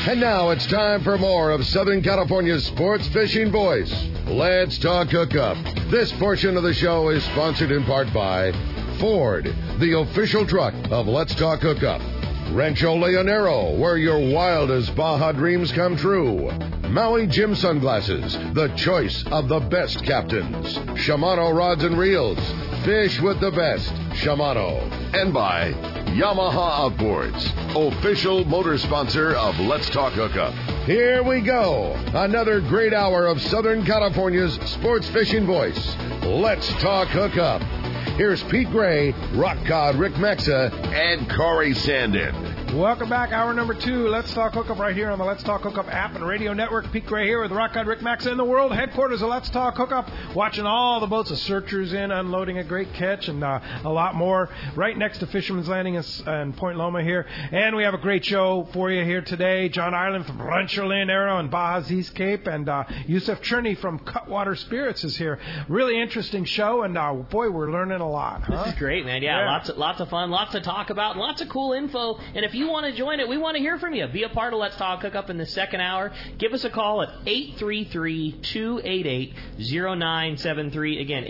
And now it's time for more of Southern California's sports fishing voice. Let's Talk Hookup. This portion of the show is sponsored in part by Ford, the official truck of Let's Talk Hookup. Rancho Leonero, where your wildest Baja dreams come true. Maui Jim Sunglasses, the choice of the best captains. Shimano Rods and Reels, fish with the best. Shimano. And by Yamaha Outboards, official motor sponsor of Let's Talk Hookup. Here we go. Another great hour of Southern California's sports fishing voice. Let's Talk Hookup. Here's Pete Gray, Rock Cod Rick Mexa, and Corey Sandin. Welcome back, hour number 2. Let's Talk Hookup right here on the Let's Talk Hookup app and radio network. Pete Gray here with Rock God Rick Max in the world headquarters of Let's Talk Hookup, watching all the boats, the searchers in, unloading a great catch, and a lot more right next to Fisherman's Landing and Point Loma here. And we have a great show for you here today. John Ireland from Rancho Leonero and Baja's East Cape, and Yusuf Cherney from Cutwater Spirits is here. Really interesting show, and boy, we're learning a lot. Huh? This is great, man. Yeah, lots of fun, lots to talk about, and lots of cool info. And if you want to join it, we want to hear from you. Be a part of Let's Talk Hookup in the second hour. Give us a call at 833-288-0973. Again,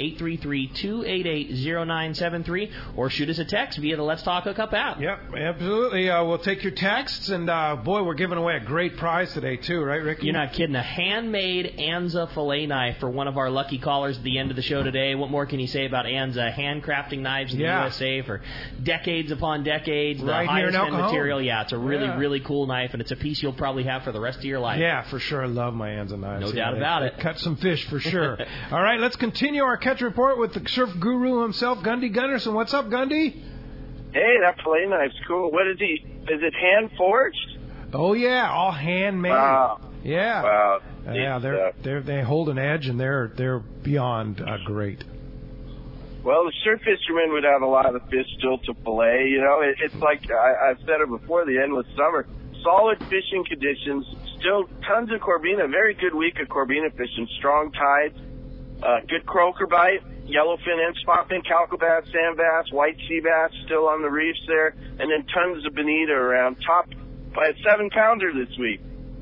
833-288-0973. Or shoot us a text via the Let's Talk Hookup app. Yep, absolutely. We'll take your texts, and boy, we're giving away a great prize today too, right, Ricky? You're not kidding. A handmade Anza fillet knife for one of our lucky callers at the end of the show today. What more can you say about Anza? Handcrafting knives in the USA for decades upon decades. The right highest end material. Yeah, it's a really cool knife, and it's a piece you'll probably have for the rest of your life. Yeah, for sure. I love my Anza knives. No doubt about it. Cut some fish for sure. All right, let's continue our catch report with the surf guru himself, Gundy Gunderson. What's up, Gundy? Hey, that fillet knife's cool. What is he? Is it hand forged? Oh yeah, all handmade. Wow. Yeah. Wow. Yeah, they hold an edge, and they're beyond great. Well, the surf fishermen would have a lot of fish still to fillet. You know, it's like I've said it before, the endless summer. Solid fishing conditions, still tons of corbina, very good week of corbina fishing, strong tides, good croaker bite, yellowfin and spotfin, calico bass, sand bass, white sea bass still on the reefs there, and then tons of bonita around, topped by a 7-pounder this week.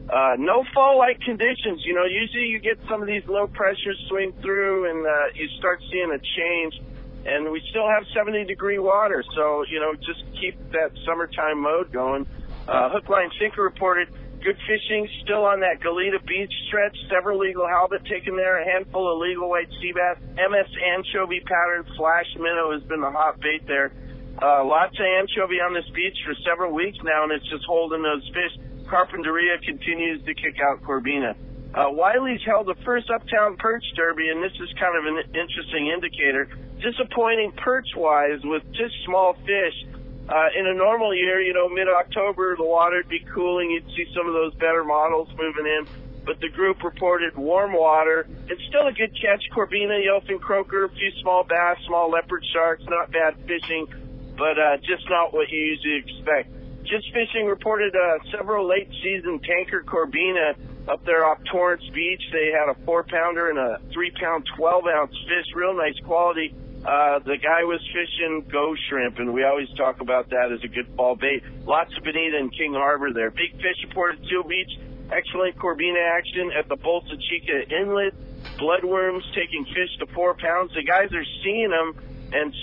No fall-like conditions. You know, usually you get some of these low pressures swing through and you start seeing a change. And we still have 70-degree water, so, you know, just keep that summertime mode going. Hook, line, sinker reported good fishing still on that Goleta Beach stretch. Several legal halibut taken there, a handful of legal white sea bass. MS anchovy pattern flash minnow has been the hot bait there. Lots of anchovy on this beach for several weeks now, and it's just holding those fish. Carpinteria continues to kick out corbina. Wiley's held the first Uptown Perch Derby, and this is kind of an interesting indicator. Disappointing perch-wise with just small fish. In a normal year, you know, mid-October, the water would be cooling. You'd see some of those better models moving in. But the group reported warm water. It's still a good catch. Corbina, yellowfin croaker, a few small bass, small leopard sharks. Not bad fishing, but just not what you usually expect. Just Fishing reported several late-season tanker corbina up there off Torrance Beach. They had a 4-pounder and a 3-pound 12-ounce fish, real nice quality. The guy was fishing ghost shrimp, and we always talk about that as a good fall bait. Lots of bonita in King Harbor there. Big Fish reported Seal Beach. Excellent corbina action at the Bolsa Chica Inlet. Bloodworms taking fish to 4 pounds. The guys are seeing them and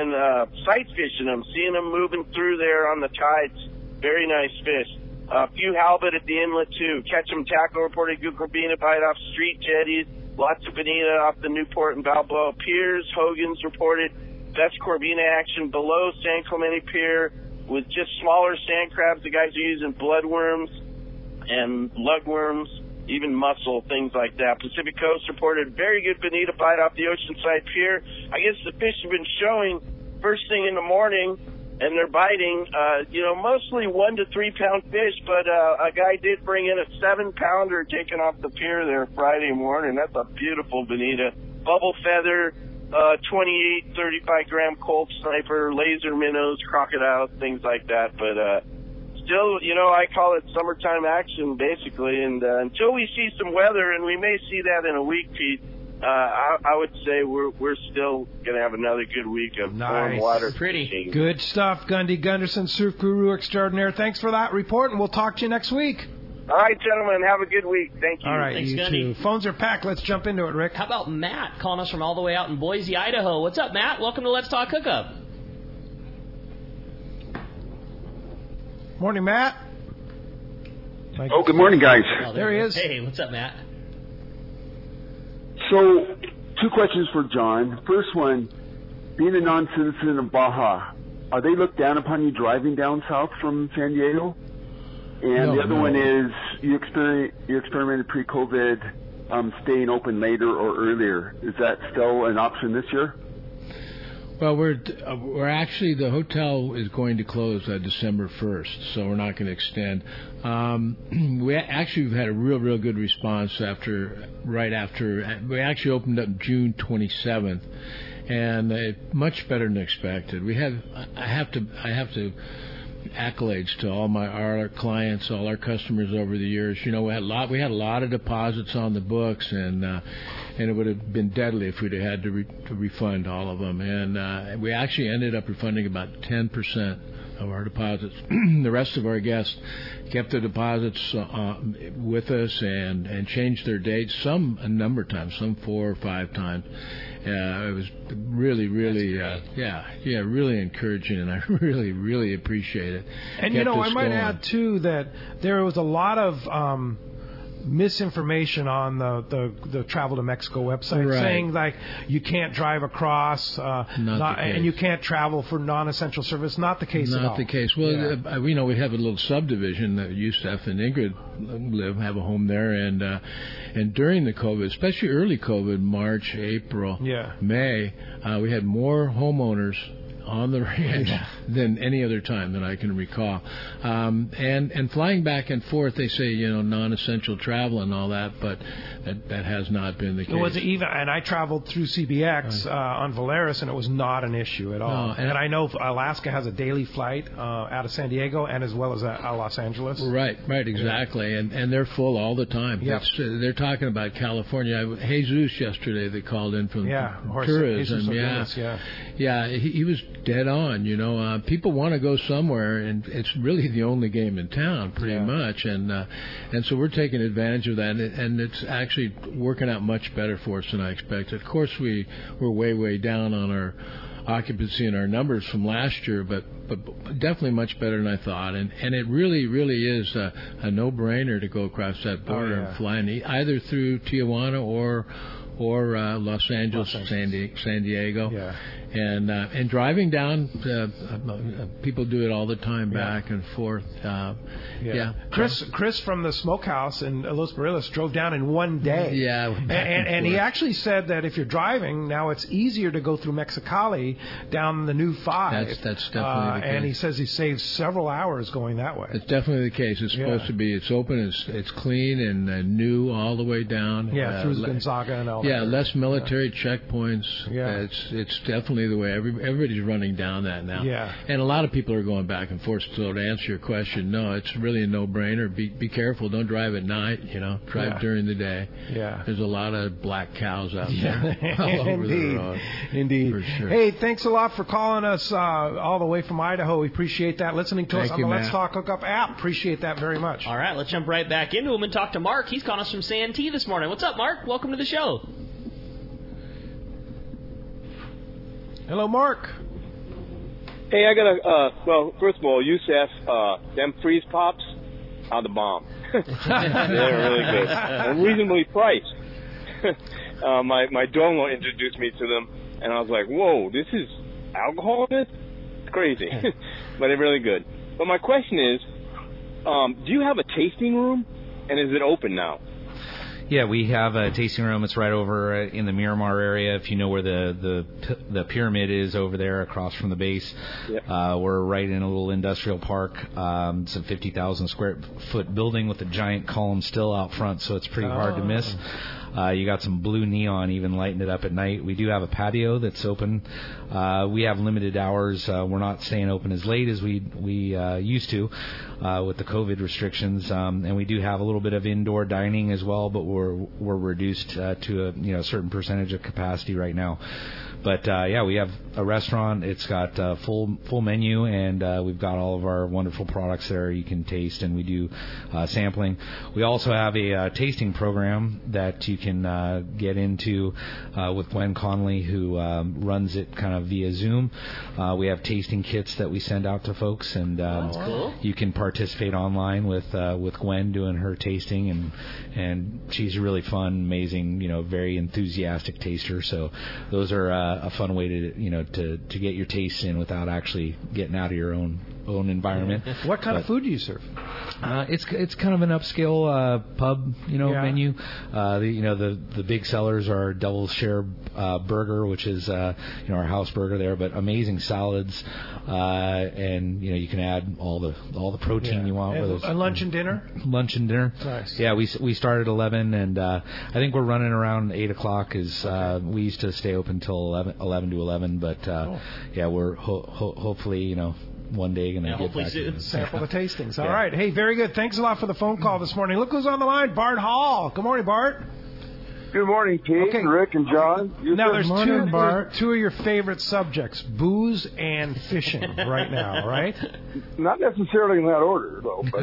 sight fishing them, seeing them moving through there on the tides. Very nice fish. A few halibut at the inlet, too. Ketchum Tackle reported good corbina bite off street jetties. Lots of bonita off the Newport and Balboa piers. Hogan's reported best corbina action below San Clemente Pier with just smaller sand crabs. The guys are using bloodworms and lugworms, even mussel, things like that. Pacific Coast reported very good bonita bite off the Oceanside Pier. I guess the fish have been showing first thing in the morning, and they're biting, mostly 1 to 3 pound fish, but a guy did bring in a 7-pounder taken off the pier there Friday morning. That's a beautiful bonita. Bubble feather, 28, 35-gram Colt sniper, laser minnows, crocodiles, things like that. But still, I call it summertime action, basically. And until we see some weather, and we may see that in a week, Pete, I would say we're still going to have another good week of warm water. Pretty good stuff, Gundy Gunderson, surf guru extraordinaire. Thanks for that report, and we'll talk to you next week. All right, gentlemen, have a good week. Thank you. All right, Thanks, you Gunny. too. Phones are packed. Let's jump into it, Rick. How about Matt calling us from all the way out in Boise, Idaho? What's up, Matt? Welcome to Let's Talk Hookup. Morning, Matt. Oh, good morning, guys. Oh, there he is. Hey, what's up, Matt? So, 2 questions for John. First one, being a non-citizen of Baja, are they looked down upon you driving down south from San Diego? And the other one is, you experimented pre-COVID staying open later or earlier. Is that still an option this year? Well, we're actually, the hotel is going to close December 1st, so we're not going to extend. We've had a real good response right after. We actually opened up June 27th, and much better than expected. I have to accolades to all our clients, all our customers over the years. You know, we had a lot of deposits on the books, and it would have been deadly if we'd have had to refund all of them. And we actually ended up refunding about 10% of our deposits. The rest of our guests kept the deposits with us and changed their dates, a number of times, some 4 or 5 times. It was really, really encouraging, and I really appreciate it. And, you know, I might add, too, that there was a lot of misinformation on the Travel to Mexico website, saying like you can't drive across and you can't travel for non-essential service. Not the case at all. Not the case. Well, we have a little subdivision that Yusef and Ingrid have a home there, and during the COVID, especially early COVID, March, April, May, we had more homeowners on the ranch than any other time that I can recall. And flying back and forth, they say, non-essential travel and all that, but that has not been the case. It was even, and I traveled through CBX on Volaris, and it was not an issue at all. And I know Alaska has a daily flight out of San Diego and as well as Los Angeles. Right, exactly. And they're full all the time. Yep. They're talking about California. Jesus yesterday, they called in from tourism. He was dead on. People want to go somewhere, and it's really the only game in town, pretty much. And so we're taking advantage of that, and it's actually working out much better for us than I expected. Of course, we were way down on our occupancy and our numbers from last year, but definitely much better than I thought. And it really is a no-brainer to go across that border and fly either through Tijuana or Los Angeles. San Diego. And driving down, people do it all the time, back and forth. Chris from the smokehouse in Los Barriles drove down in one day. And he actually said that if you're driving now, it's easier to go through Mexicali down the new 5. That's definitely the case. And he says he saves several hours going that way. It's definitely the case. It's supposed to be. It's open. It's clean and new all the way down. Through Gonzaga and all that. Less military checkpoints. It's definitely the way. Everybody's running down that now. And a lot of people are going back and forth. So to answer your question, no, it's really a no-brainer. Be careful. Don't drive at night. Drive during the day. There's a lot of black cows out there all over the road. Indeed. For sure. Hey, thanks a lot for calling us all the way from Idaho. We appreciate that. Listening to us on the Let's Talk Hookup app. Appreciate that very much. All right, let's jump right back into him and talk to Mark. He's calling us from Santee this morning. What's up, Mark? Welcome to the show. Hello, Mark. Hey, I got first of all, Yusef, them freeze pops are the bomb. They're really good. And reasonably priced. My domo introduced me to them, and I was like, whoa, this is alcohol in it? It's crazy. But they're really good. But my question is, do you have a tasting room, and is it open now? Yeah, we have a tasting room. It's right over in the Miramar area. If you know where the pyramid is over there across from the base, we're right in a little industrial park. It's a 50,000 square foot building with a giant column still out front, so it's pretty hard to miss. You got some blue neon even lighting it up at night. We do have a patio that's open. We have limited hours. We're not staying open as late as we used to with the COVID restrictions. And we do have a little bit of indoor dining as well, but we're reduced to a certain percentage of capacity right now. But we have a restaurant. It's got a full menu, and we've got all of our wonderful products there you can taste, and we do sampling. We also have a tasting program that you can get into with Gwen Conley, who runs it kind of via Zoom. We have tasting kits that we send out to folks, and cool. You can participate online with Gwen doing her tasting, and she's a really fun, amazing, very enthusiastic taster. So those are a fun way to get your tastes in without actually getting out of your own environment. What kind of food do you serve? It's kind of an upscale pub menu. The big sellers are Devil's Share burger, which is our house burger there, but amazing salads, and you can add all the protein you want. And a lunch and dinner. Lunch and dinner. Nice. Yeah, we start at 11, and I think we're running around 8 o'clock. We used to stay open till 11 to 11, but we're hopefully one day going to get back soon. Sample the tastings. All right. Hey, very good. Thanks a lot for the phone call this morning. Look who's on the line. Bart Hall. Good morning, Bart. Good morning, Pete, Rick, and John. Now, there's two of your favorite subjects, booze and fishing, right now, right? Not necessarily in that order, though. But,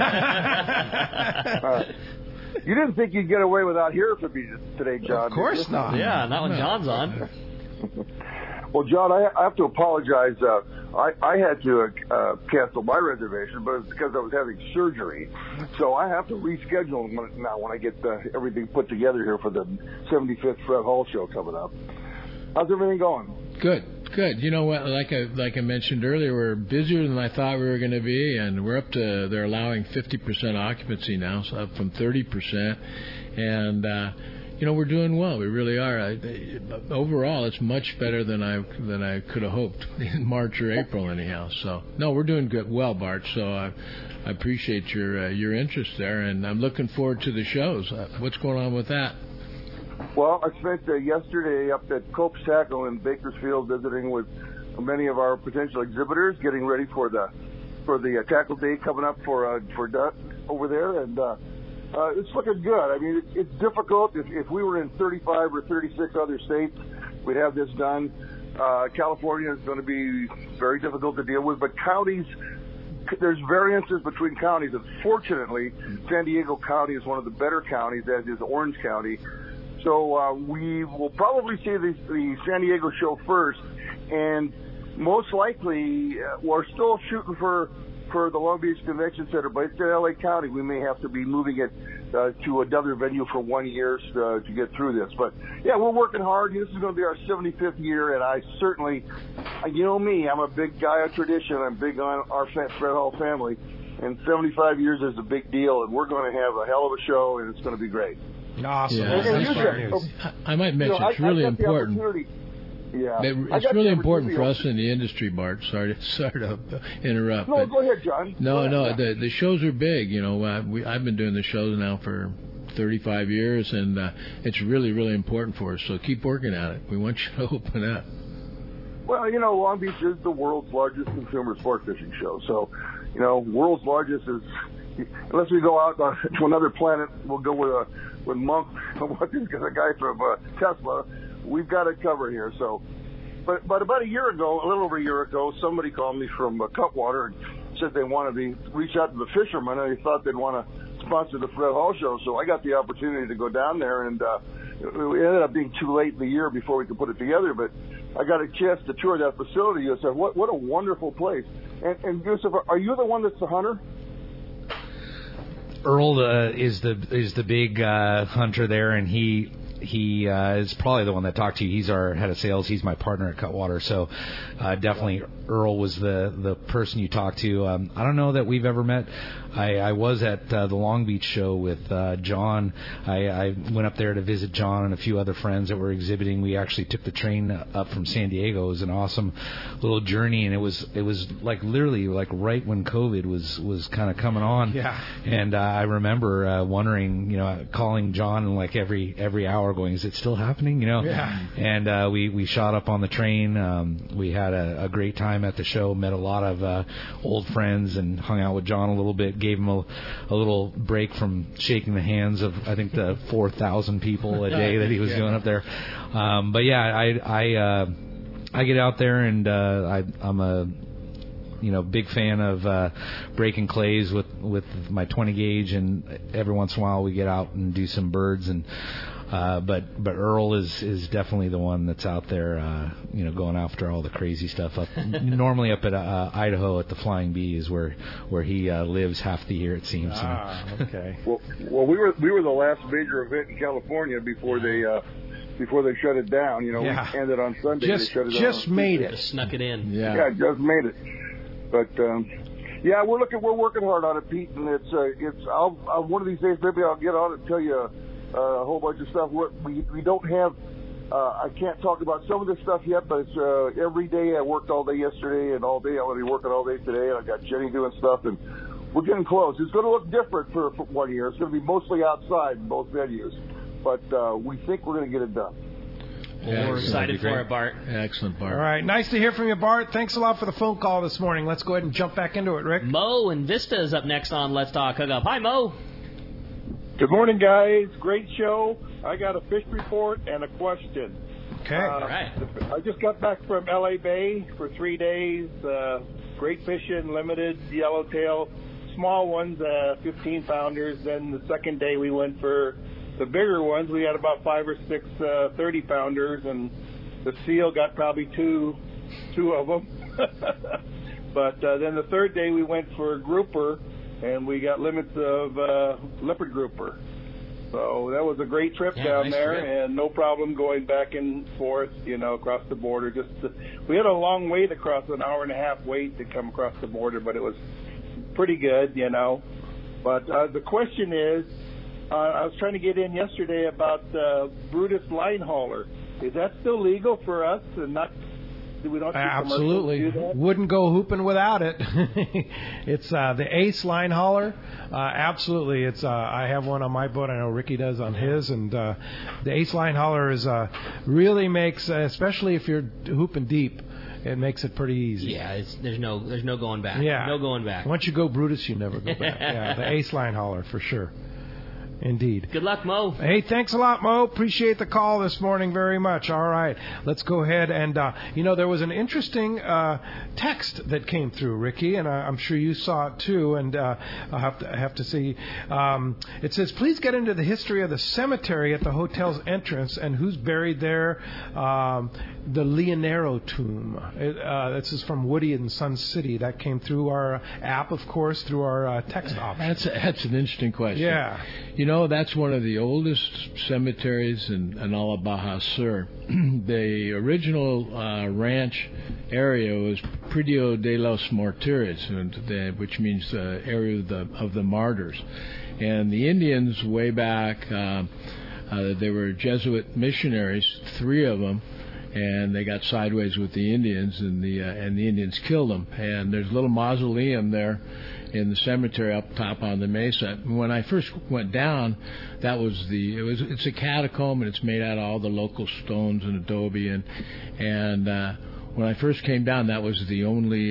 you didn't think you'd get away without hearing from me today, John? Of course not. Yeah, not when John's on. Well, John, I have to apologize. I had to cancel my reservation, but it's because I was having surgery. So I have to reschedule now when I get everything put together here for the 75th Fred Hall show coming up. How's everything going? Good. You know what? Like I mentioned earlier, we're busier than I thought we were going to be, and we're up to, they're allowing 50% occupancy now, so up from 30%. And we're doing well. We really are. Overall, it's much better than I could have hoped in March or April, anyhow. So, no, we're doing good, well, Bart. So I appreciate your interest there, and I'm looking forward to the shows. What's going on with that? Well, I spent yesterday up at Cope's Tackle in Bakersfield visiting with many of our potential exhibitors, getting ready for the tackle day coming up for Duck over there, and it's looking good. I mean, it's difficult. If we were in 35 or 36 other states, we'd have this done. California is going to be very difficult to deal with, but counties, there's variances between counties. Unfortunately, San Diego County is one of the better counties, as is Orange County. So we will probably see the San Diego show first, and most likely we're still shooting for the Long Beach Convention Center, but it's in L.A. County. We may have to be moving it to another venue for 1 year to get through this. But, yeah, we're working hard. This is going to be our 75th year, and I certainly, me, I'm a big guy of tradition. I'm big on our Fred Hall family, and 75 years is a big deal, and we're going to have a hell of a show, and it's going to be great. Awesome. Yeah. I might mention it's really important. Yeah, it's really important for us in the industry, Bart. Sorry to interrupt. No, go ahead, John. No. The shows are big. I've been doing the shows now for 35 years, and it's really, really important for us. So keep working at it. We want you to open up. Well, Long Beach is the world's largest consumer sport fishing show. So, world's largest is, unless we go out to another planet, we'll go with Monk, a guy from Tesla. We've got it covered here. So, but about a little over a year ago, somebody called me from Cutwater and said they wanted to reach out to the fishermen, and they thought they'd want to sponsor the Fred Hall show. So I got the opportunity to go down there, and it ended up being too late in the year before we could put it together. But I got a chance to tour that facility. I said, what a wonderful place. And Yusuf, are you the one that's the hunter? Earl is the big hunter there, and he is probably the one that talked to you. He's our head of sales. He's my partner at Cutwater. So definitely Earl was the person you talked to. I don't know that we've ever met. I was at the Long Beach show with John. I went up there to visit John and a few other friends that were exhibiting. We actually took the train up from San Diego. It was an awesome little journey, and it was like literally like right when COVID was kind of coming on. Yeah. And I remember wondering, calling John and like every hour, going, is it still happening? Yeah. And we shot up on the train. We had a great time. time at the show, met a lot of old friends, and hung out with John a little bit. Gave him a little break from shaking the hands of, I think, the 4,000 people a day that he was doing up there. But yeah, I get out there, and I'm a big fan of breaking clays with my 20 gauge, and every once in a while we get out and do some birds. And but Earl is definitely the one that's out there, going after all the crazy stuff up. Normally up at Idaho at the Flying Bee is where he lives half the year, it seems. Okay. Well, we were the last major event in California before they shut it down. We ended on Sunday. They shut it down. Just snuck it in. Yeah, just made it. But we're working hard on it, Pete, and it's I'll one of these days maybe I'll get on and tell you a whole bunch of stuff. We don't have I can't talk about some of this stuff yet, but it's every day. I worked all day yesterday and all day. I'm going to be working all day today. I got Jenny doing stuff, and we're getting close. It's going to look different for 1 year. It's going to be mostly outside in both venues, but we think we're going to get it done. Yeah, we're excited for it, Bart. Excellent, Bart. All right. Nice to hear from you, Bart. Thanks a lot for the phone call this morning. Let's go ahead and jump back into it, Rick. Mo and Vista is up next on Let's Talk Hookup. Hi, Mo. Good morning, guys. Great show. I got a fish report and a question. Okay. All right. I just got back from L.A. Bay for 3 days. Great fishing, limited yellowtail, small ones, 15-pounders. Then the second day we went for the bigger ones. We had about 5 or 6 30-pounders, and the seal got probably two of them. But then the third day we went for a grouper, and we got limits of leopard grouper. So that was a great trip down there, and no problem going back and forth, across the border. We had a long wait across, an hour-and-a-half wait to come across the border, but it was pretty good, But the question is, I was trying to get in yesterday about Brutus line hauler. Is that still legal for us? And we don't absolutely wouldn't go hooping without it. It's the Ace line hauler. Absolutely, it's I have one on my boat. I know Ricky does on his, and the Ace line hauler is really makes, especially if you're hooping deep, it makes it pretty easy. Yeah, there's no going back. Yeah, no going back. Once you go Brutus, you never go back. Yeah, the Ace line hauler for sure. Indeed. Good luck, Mo. Hey, thanks a lot, Mo. Appreciate the call this morning very much. All right, let's go ahead and, there was an interesting text that came through, Ricky, and I'm sure you saw it too, and I'll have to see. It says, please get into the history of the cemetery at the hotel's entrance and who's buried there. The Leonero tomb. This is from Woody in Sun City. That came through our app, of course, through our text option. That's an interesting question. Yeah. That's one of the oldest cemeteries in all of Baja Sur. The original ranch area was Predio de los Martires, which means the area of the martyrs. And the Indians way back, they were Jesuit missionaries, 3 of them, and they got sideways with the Indians, and the Indians killed them. And there's a little mausoleum there in the cemetery up top on the mesa. When I first went down, it's a catacomb, and it's made out of all the local stones and adobe, and when I first came down, that was the only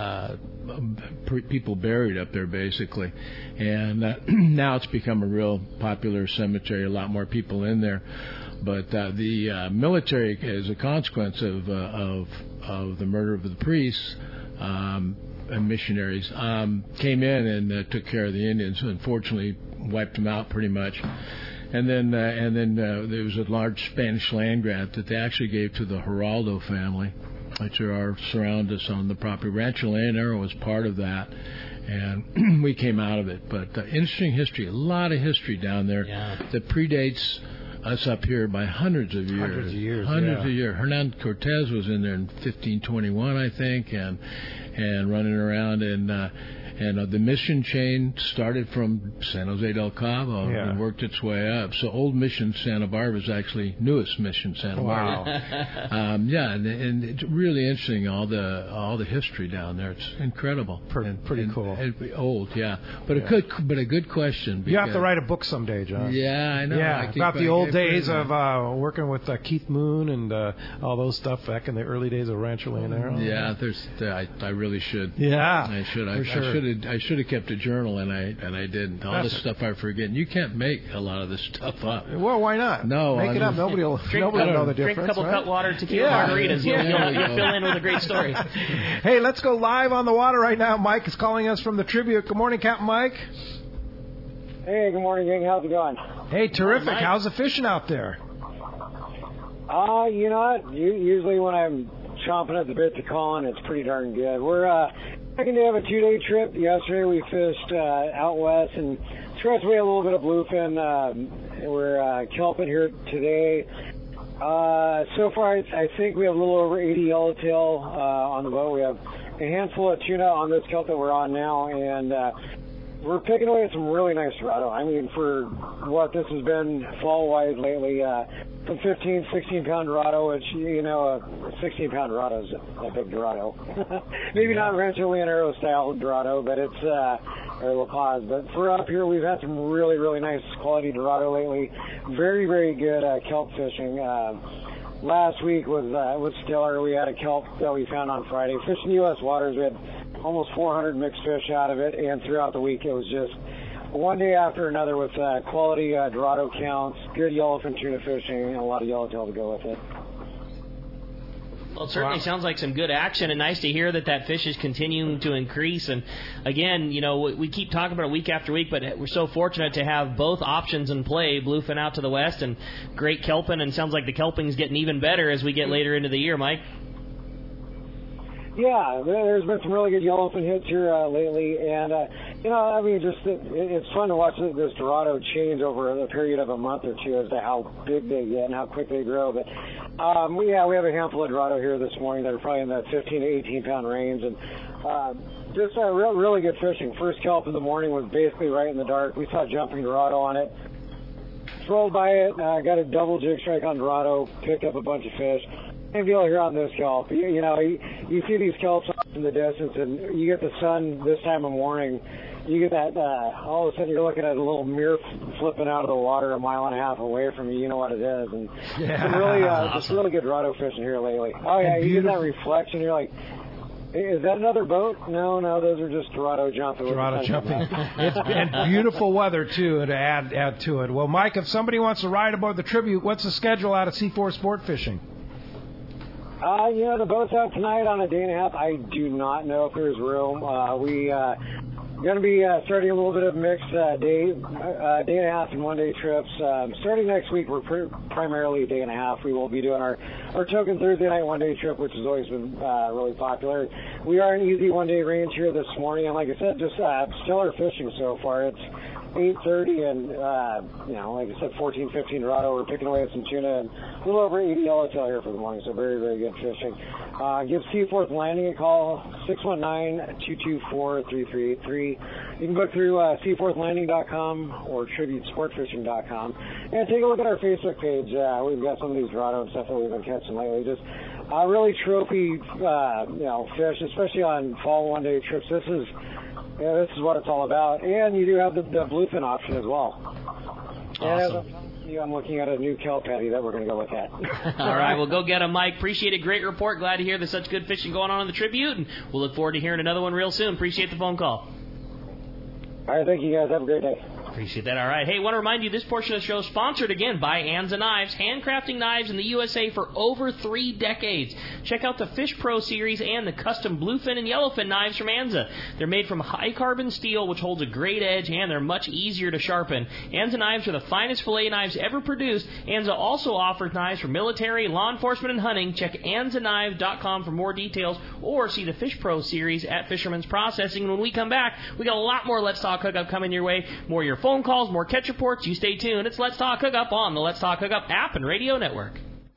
people buried up there, basically. And now it's become a real popular cemetery, a lot more people in there. But the military, as a consequence of the murder of the priests and missionaries, came in and took care of the Indians. Unfortunately, wiped them out pretty much. And then there was a large Spanish land grant that they actually gave to the Geraldo family, which surround us on the property. Rancho Leonero was part of that, and we came out of it. But interesting history, a lot of history down there that predates us up here by hundreds of years. Hundreds of years. Hernan Cortez was in there in 1521, I think, and running around, and And the Mission chain started from San Jose del Cabo and worked its way up. So Old Mission Santa Barbara is actually newest Mission Santa Barbara. Wow. And it's really interesting, all the history down there. It's incredible. Pretty cool. Old, but a good question. You have to write a book someday, John. Yeah, I know. Yeah, about the old days of working with Keith Moon and all those stuff back in the early days of Rancho Leonero. Yeah, I really should. Yeah, I should. I should have kept a journal, and I didn't. All this stuff I forget. And you can't make a lot of this stuff up. Well, why not? No, make it up. Nobody will know the difference. Drink a couple Cutwater tequila margaritas. You'll fill in with a great story. Hey, let's go live on the water right now. Mike is calling us from the Tribute. Good morning, Captain Mike. Hey, good morning, gang. How's it going? Hey, terrific. How's the fishing out there? You know what? Usually when I'm chomping at the bit to call in, it's pretty darn good. We're second day of a 2-day trip. Yesterday we fished out west and scratched away a little bit of bluefin. We're kelping here today. So far, I think we have a little over 80 yellowtail on the boat. We have a handful of tuna on this kelp that we're on now, and we're picking away at some really nice Dorado. I mean, for what this has been fall-wise lately, some 15, 16-pound Dorado, which, you know, a 16-pound Dorado is a big Dorado. Maybe not Rancho Leonero-style Dorado, but it's, or La Paz. But for up here, we've had some really, really nice quality Dorado lately. Very, very good kelp fishing. Last week was stellar. We had a kelp that we found on Friday. Fishing U.S. waters, we had almost 400 mixed fish out of it, and throughout the week it was just one day after another with quality Dorado counts, good yellowfin tuna fishing, and a lot of yellowtail to go with it. Well, it certainly sounds like some good action, and nice to hear that fish is continuing to increase. And again, you know, we keep talking about it week after week, but we're so fortunate to have both options in play, bluefin out to the west and great kelpin, and it sounds like the kelping's getting even better as we get later into the year, Mike. Yeah, there's been some really good yellowfin hits here lately, and you know, I mean, just it's fun to watch this Dorado change over a period of a month or two as to how big they get and how quick they grow. But we have a handful of Dorado here this morning that are probably in that 15 to 18 pound range, and just really good fishing. First kelp in the morning was basically right in the dark. We saw jumping Dorado on it. Rolled by it, got a double jig strike on Dorado, picked up a bunch of fish. Same deal here on this kelp. You know, you see these kelps in the distance, and you get the sun this time of morning. You get that, all of a sudden you're looking at a little mirror flipping out of the water a mile and a half away from you. You know what it is. And it's really good Dorado fishing here lately. Oh, yeah, you get that reflection. You're like, is that another boat? No, those are just Dorado jumping. Dorado jumping. And beautiful weather, too, to add to it. Well, Mike, if somebody wants to ride aboard the Tribute, what's the schedule out of C4 Sport Fishing? You know, the boat's out tonight on a day and a half. I do not know if there's room. We going to be starting a little bit of mixed day and a half and 1 day trips. Starting next week, we're primarily a day and a half. We will be doing our token Thursday night 1 day trip, which has always been really popular. We are in easy 1 day range here this morning, and like I said, just stellar fishing so far. It's 8:30 and, you know, like I said, 14, 15 Dorado. We're picking away at some tuna and a little over 80 yellowtail here for the morning, so very, very good fishing. Give Seaforth Landing a call, 619-224-3383. You can book through seaforthlanding.com or tributesportfishing.com. And take a look at our Facebook page. We've got some of these Dorado and stuff that we've been catching lately. Just really trophy, you know, fish, especially on fall 1 day trips. This is what it's all about. And you do have the bluefin option as well. Awesome. And I'm looking at a new kelp patty that we're going to go with that. All right, well, go get him, Mike. Appreciate it. Great report. Glad to hear there's such good fishing going on in the Tribute, and we'll look forward to hearing another one real soon. Appreciate the phone call. All right, thank you, guys. Have a great day. Appreciate that. All right. Hey, want to remind you this portion of the show is sponsored again by Anza Knives, handcrafting knives in the USA for over 3 decades. Check out the Fish Pro series and the custom bluefin and yellowfin knives from Anza. They're made from high carbon steel, which holds a great edge, and they're much easier to sharpen. Anza knives are the finest fillet knives ever produced. Anza also offers knives for military, law enforcement, and hunting. Check anzaknives.com for more details, or see the Fish Pro series at Fisherman's Processing. And when we come back, we got a lot more Let's Talk Hookup coming your way. More of your phone calls, more catch reports. You stay tuned. It's Let's Talk Hookup on the Let's Talk Hookup app and radio network.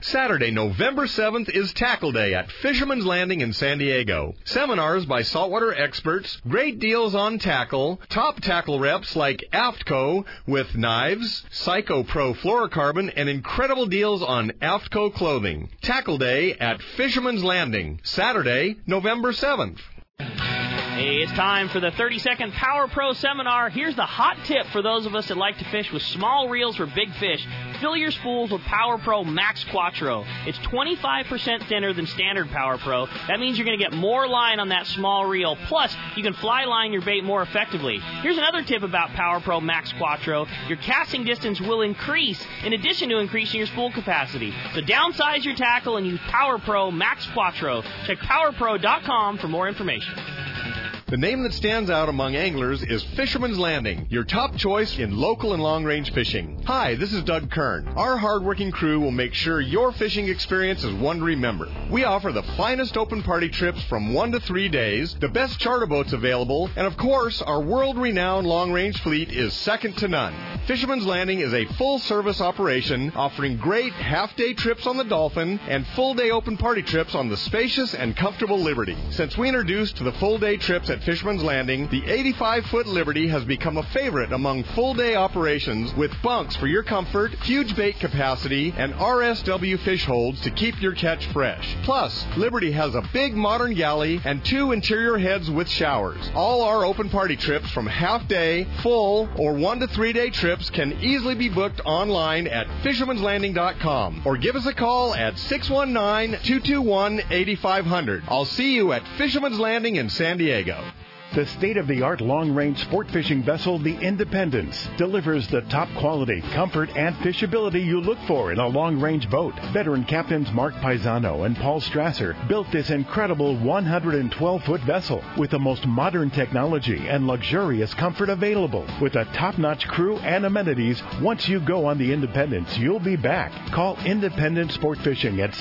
Saturday, November 7th is Tackle Day at Fisherman's Landing in San Diego. Seminars by saltwater experts, great deals on tackle, top tackle reps like AFTCO with knives, Psycho Pro fluorocarbon, and incredible deals on AFTCO clothing. Tackle Day at Fisherman's Landing, Saturday, November 7th. Hey, it's time for the 30-second Power Pro seminar. Here's the hot tip for those of us that like to fish with small reels for big fish. Fill your spools with Power Pro Max Quattro. It's 25% thinner than standard Power Pro. That means you're going to get more line on that small reel. Plus, you can fly line your bait more effectively. Here's another tip about Power Pro Max Quattro. Your casting distance will increase in addition to increasing your spool capacity. So downsize your tackle and use Power Pro Max Quattro. Check PowerPro.com for more information. The name that stands out among anglers is Fisherman's Landing, your top choice in local and long-range fishing. Hi, this is Doug Kern. Our hard-working crew will make sure your fishing experience is one to remember. We offer the finest open party trips from 1 to 3 days, the best charter boats available, and of course, our world-renowned long-range fleet is second to none. Fisherman's Landing is a full-service operation offering great half-day trips on the Dolphin and full-day open party trips on the spacious and comfortable Liberty. Since we introduced the full-day trips at Fisherman's Landing, the 85-foot Liberty has become a favorite among full-day operations with bunks for your comfort, huge bait capacity, and RSW fish holds to keep your catch fresh. Plus, Liberty has a big modern galley and 2 interior heads with showers. All our open party trips from half-day, full, or 1 to 3 day trips can easily be booked online at fishermanslanding.com or give us a call at 619-221-8500. I'll see you at Fisherman's Landing in San Diego. The state-of-the-art long-range sport fishing vessel, the Independence, delivers the top quality, comfort, and fishability you look for in a long-range boat. Veteran captains Mark Paisano and Paul Strasser built this incredible 112-foot vessel with the most modern technology and luxurious comfort available. With a top-notch crew and amenities, once you go on the Independence, you'll be back. Call Independent Sport Fishing at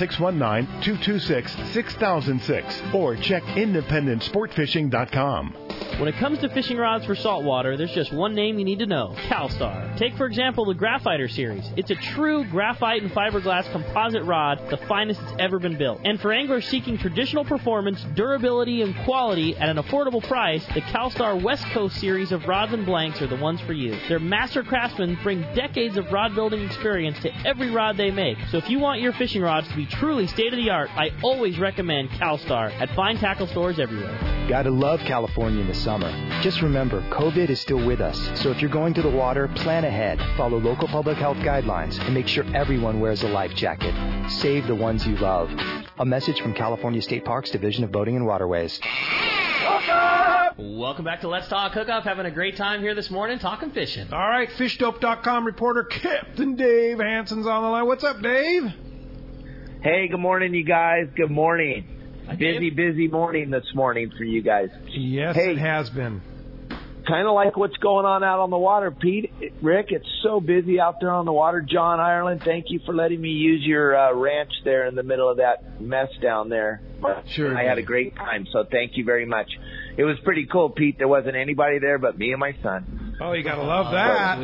619-226-6006 or check independentsportfishing.com. When it comes to fishing rods for saltwater, there's just one name you need to know, CalStar. Take, for example, the Graphiter series. It's a true graphite and fiberglass composite rod, the finest it's ever been built. And for anglers seeking traditional performance, durability, and quality at an affordable price, the CalStar West Coast series of rods and blanks are the ones for you. Their master craftsmen bring decades of rod building experience to every rod they make. So if you want your fishing rods to be truly state-of-the-art, I always recommend CalStar at fine tackle stores everywhere. Gotta love California in the summer. Just remember, COVID is still with us, so if you're going to the water, plan ahead, follow local public health guidelines, and make sure everyone wears a life jacket. Save the ones you love. A message from California State Parks Division of Boating and Waterways. Welcome back to Let's Talk Hookup. Having a great time here this morning talking fishing. All right, fishdope.com reporter Captain Dave Hansen's on the line. What's up, Dave? Hey, good morning, you guys. Good morning. Busy morning this morning for you guys. Yes, hey, it has been. Kind of like what's going on out on the water, Pete. Rick, it's so busy out there on the water. John Ireland, thank you for letting me use your ranch there in the middle of that mess down there. Sure. I had a great time, so thank you very much. It was pretty cool, Pete. There wasn't anybody there but me and my son. Oh, you got to love that.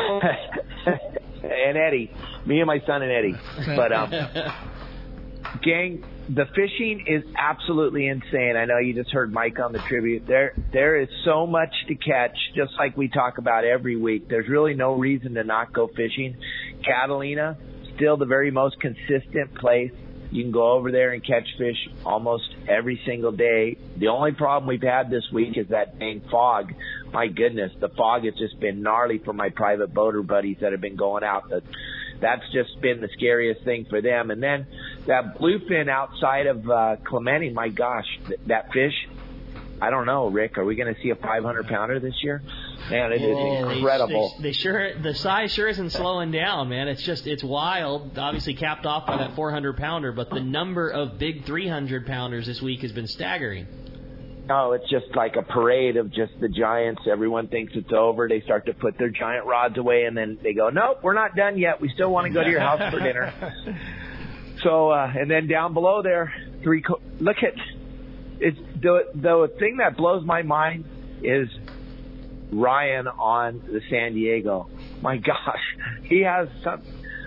And Eddie. Me and my son and Eddie. But, gang, the fishing is absolutely insane. I know you just heard Mike on the tribute. There is so much to catch, just like we talk about every week. There's really no reason to not go fishing. Catalina, still the very most consistent place. You can go over there and catch fish almost every single day. The only problem we've had this week is that dang fog. My goodness, the fog has just been gnarly for my private boater buddies that have been going out. That's just been the scariest thing for them. And then that bluefin outside of Clemente, my gosh, that fish, I don't know, Rick, are we going to see a 500-pounder this year? Man, it is incredible. The size sure isn't slowing down, man. It's wild. Obviously capped off by that 400-pounder, but the number of big 300-pounders this week has been staggering. Oh, it's just like a parade of just the giants. Everyone thinks it's over. They start to put their giant rods away, and then they go, nope, we're not done yet. We still want to go to your house for dinner. So, and then down below there, look at it's the thing that blows my mind is Ryan on the San Diego. My gosh, he has some.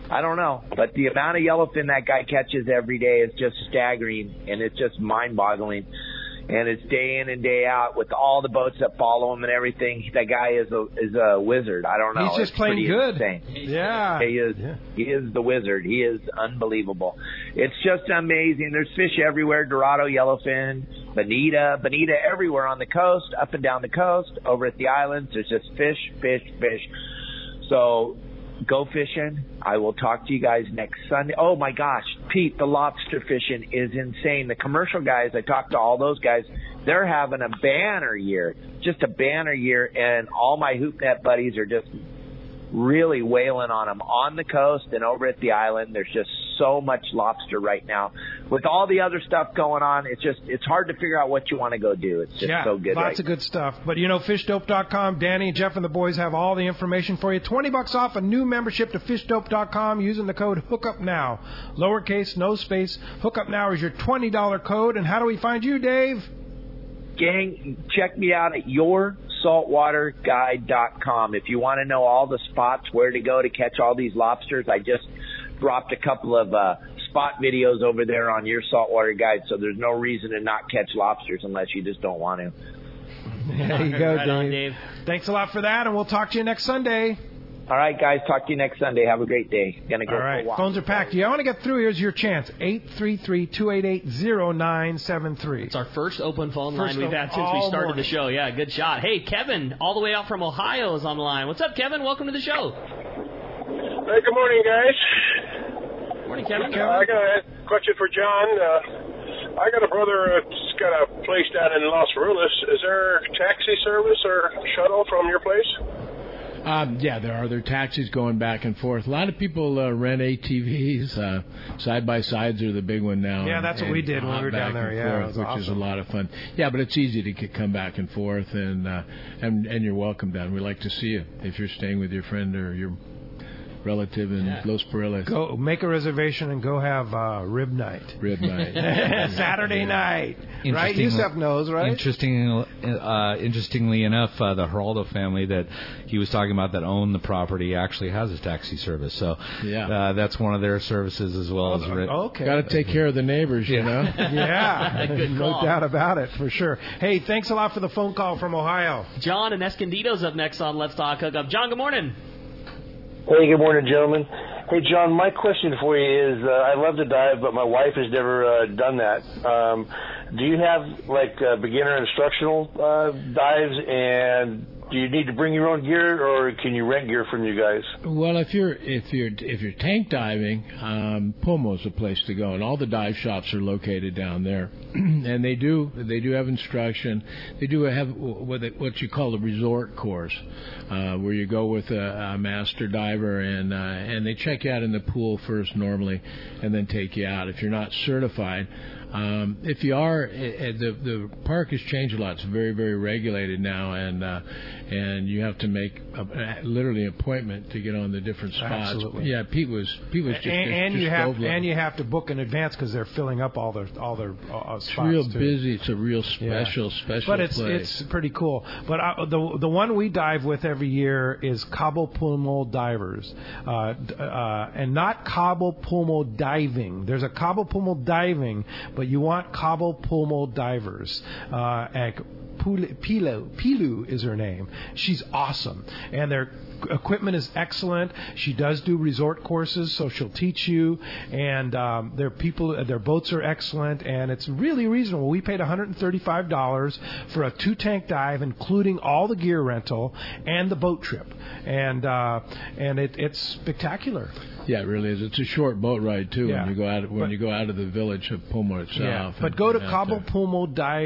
I don't know. But the amount of yellowfin that guy catches every day is just staggering, and it's just mind-boggling. And it's day in and day out with all the boats that follow him and everything. That guy is a wizard. I don't know. He's just plain good. Insane. Yeah. He is the wizard. He is unbelievable. It's just amazing. There's fish everywhere. Dorado, yellowfin, bonita everywhere on the coast, up and down the coast, over at the islands. There's just fish. So go fishing. I will talk to you guys next Sunday. Oh, my gosh. Pete, the lobster fishing is insane. The commercial guys, I talked to all those guys, they're having a banner year, just a banner year, and all my hoop net buddies are just really whaling on them on the coast and over at the island. There's just so much lobster right now. With all the other stuff going on, it's hard to figure out what you want to go do. It's just so good. Lots of good stuff. But, fishdope.com, Danny, Jeff, and the boys have all the information for you. $20 off a new membership to fishdope.com using the code HookUpNow. Lowercase, no space. HookUpNow is your $20 code. And how do we find you, Dave? Gang, check me out at yoursaltwaterguide.com. If you want to know all the spots where to go to catch all these lobsters, I just dropped a couple of spot videos over there on Your Saltwater Guide, so there's no reason to not catch lobsters unless you just don't want to. There you go, right on, Dave. Thanks a lot for that, and we'll talk to you next Sunday. All right, guys. Talk to you next Sunday. Have a great day. Gonna go all right. for a walk. Phones are packed. I want to get through. Here's your chance. 833-288-0973. It's our first open phone line we've had since we started the show. Yeah, good shot. Hey, Kevin, all the way out from Ohio is on the line. What's up, Kevin? Welcome to the show. Hey, good morning, guys. Morning, Kevin. I got a question for John. I got a brother that's got a place down in Los Feliz. Is there taxi service or shuttle from your place? Yeah, there are. There are taxis going back and forth. A lot of people rent ATVs. Side-by-sides are the big one now. Yeah, that's what we did when we were down there. Yeah, which is a lot of fun. Yeah, but it's easy to come back and forth, and you're welcome down. We like to see you if you're staying with your friend or your relative in Los Perales. Go make a reservation and go have rib night. Saturday night. Right? Yusef knows, right? Interestingly enough, the Geraldo family that he was talking about that own the property actually has a taxi service. So that's one of their services as well as okay. Got to take care of the neighbors, you know. Yeah, no doubt about it, for sure. Hey, thanks a lot for the phone call from Ohio. John in Escondido's up next on Let's Talk Hookup. John, good morning. Hey, good morning, gentlemen. Hey, John, my question for you is, I love to dive, but my wife has never done that. Do you have, beginner instructional dives, and do you need to bring your own gear, or can you rent gear from you guys? Well, if you're tank diving, Pumo's the place to go, and all the dive shops are located down there, and they do have instruction. They do have what you call a resort course, where you go with a master diver, and they check you out in the pool first normally, and then take you out. If you're not certified. If you are, the park has changed a lot. It's very, very regulated now, and you have to make literally an appointment to get on the different spots. Absolutely. Yeah, Pete was just you have to book in advance because they're filling up all their spots. It's real too. Busy. It's a real special But place. it's pretty cool. But the one we dive with every year is Cabo Pulmo Divers, and not Cabo Pulmo Diving. There's a Cabo Pulmo Diving, but you want Cabo Pulmo Divers. Pilu is her name. She's awesome. And their equipment is excellent. She does do resort courses, so she'll teach you. And their boats are excellent, and it's really reasonable. We paid $135 for a 2-tank dive, including all the gear rental and the boat trip. And it's spectacular. Yeah, it really is. It's a short boat ride too. Yeah. When you go out of the village of Pumo itself. Yeah. But go to Cabo Pulmo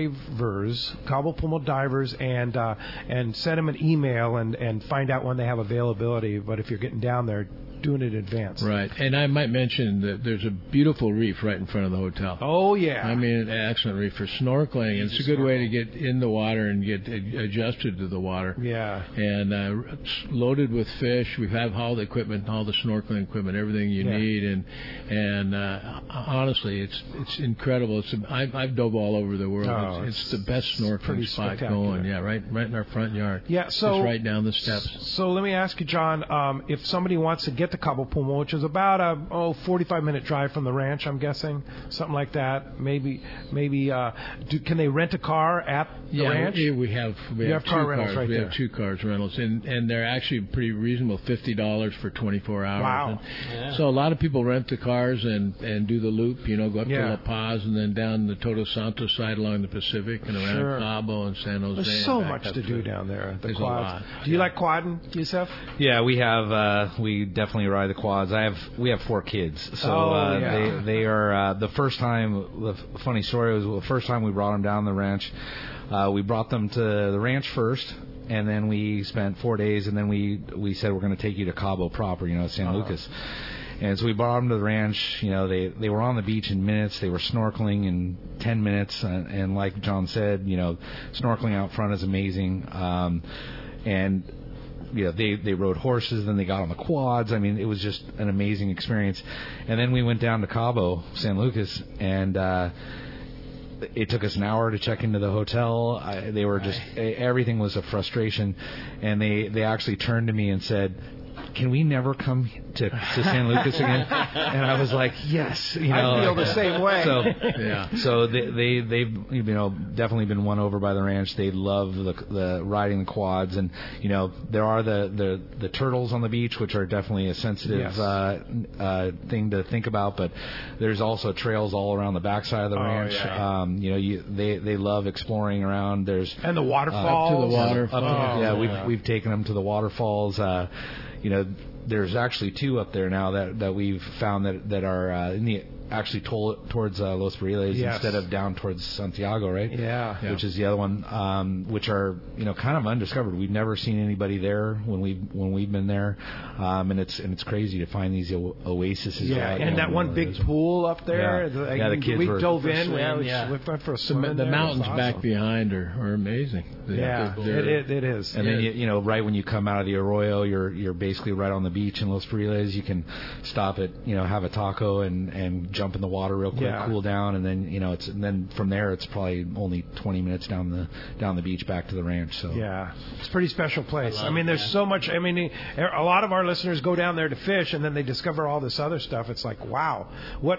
Divers, and send them an email and find out when they have availability. But if you're getting down there, doing it in advance. Right. And I might mention that there's a beautiful reef right in front of the hotel. Oh, yeah. I mean, an excellent reef for snorkeling. It's a good way to get in the water and get adjusted to the water. Yeah. And it's loaded with fish. We have all the equipment, all the snorkeling equipment, everything you need. And honestly, it's incredible. I've dove all over the world. Oh, it's the best snorkeling spot going. Yeah, right in our front yard. Yeah, so just right down the steps. So let me ask you, John, if somebody wants to get to Cabo Puma, which is about a 45-minute drive from the ranch, I'm guessing, something like that. Maybe. Can they rent a car at the ranch? Yeah, we have car rentals right there. We have 2 cars rentals, and they're actually pretty reasonable, $50 for 24 hours. Wow. So a lot of people rent the cars and do the loop, go up to La Paz and then down the Todos Santos side along the Pacific and around Cabo and San Jose. There's so much to do down there. The There's quads. a lot. Do you like quadding, Yusef? Yeah, we have. We definitely ride the quads. We have 4 kids, so they are the first time. The funny story was the first time we brought them down the ranch. We brought them to the ranch first, and then we spent 4 days, and then we said we're going to take you to Cabo proper, San Lucas. And so we brought them to the ranch. They were on the beach in minutes. They were snorkeling in 10 minutes. And like John said, snorkeling out front is amazing. And they rode horses. Then they got on the quads. I mean, it was just an amazing experience. And then we went down to Cabo, San Lucas, and it took us an hour to check into the hotel. They were just everything was a frustration. And they actually turned to me and said, "Can we never come to San Lucas again?" And I was like, "Yes." I feel the same way. So they've definitely been won over by the ranch. They love the riding the quads, and there are the turtles on the beach, which are definitely a sensitive thing to think about. But there's also trails all around the backside of the ranch. They love exploring around. There's and the waterfalls. Up to the waterfalls. We've taken them to the waterfalls. There's actually 2 up there now that we've found that are actually towards Los Barriles instead of down towards Santiago, right? Yeah. Which is the other one, which are kind of undiscovered. We've never seen anybody there when we've been there, and it's crazy to find these oases. And that one big pool up there. The kids we dove in. We went for a swim. The mountains back behind are amazing. It is. And then right when you come out of the Arroyo, you're basically right on the beach in Los Barriles. You can stop at have a taco and jump in the water real quick, cool down, and then and then from there it's probably only 20 minutes down the beach back to the ranch. So it's a pretty special place. I mean, there's so much. I mean, a lot of our listeners go down there to fish, and then they discover all this other stuff. It's like, wow,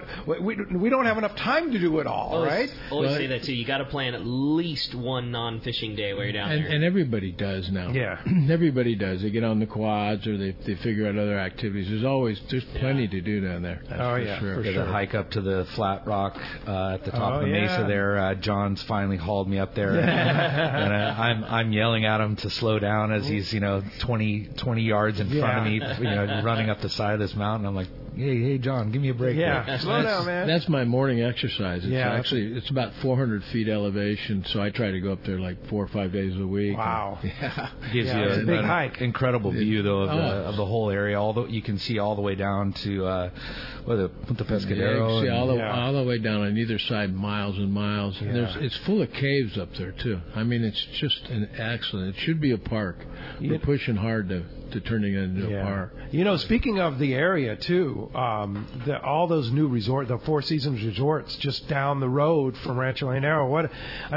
we don't have enough time to do it all, right? Always say that too. You got to plan at least one non-fishing day while you're down there. And everybody does now. Yeah, everybody does. They get on the quads or they figure out other activities. There's plenty to do down there. That's for sure. The hike up to the flat rock at the top of the mesa there. John's finally hauled me up there, and I'm yelling at him to slow down as he's 20 yards in front of me, running up the side of this mountain. I'm like, hey, John, give me a break. Yeah, slow down, man. That's my morning exercise. It's about 400 feet elevation, so I try to go up there like 4 or 5 days a week. Wow. Gives you a big hike. Incredible view though of the whole area. You can see all the way down to the Punta Pescadero. See all the way down on either side, miles and miles. And it's full of caves up there too. I mean, it's just an excellent. It should be a park. We're pushing hard to turning it into a park. Speaking of the area too, all those new the Four Seasons resorts just down the road from Rancho Leonero.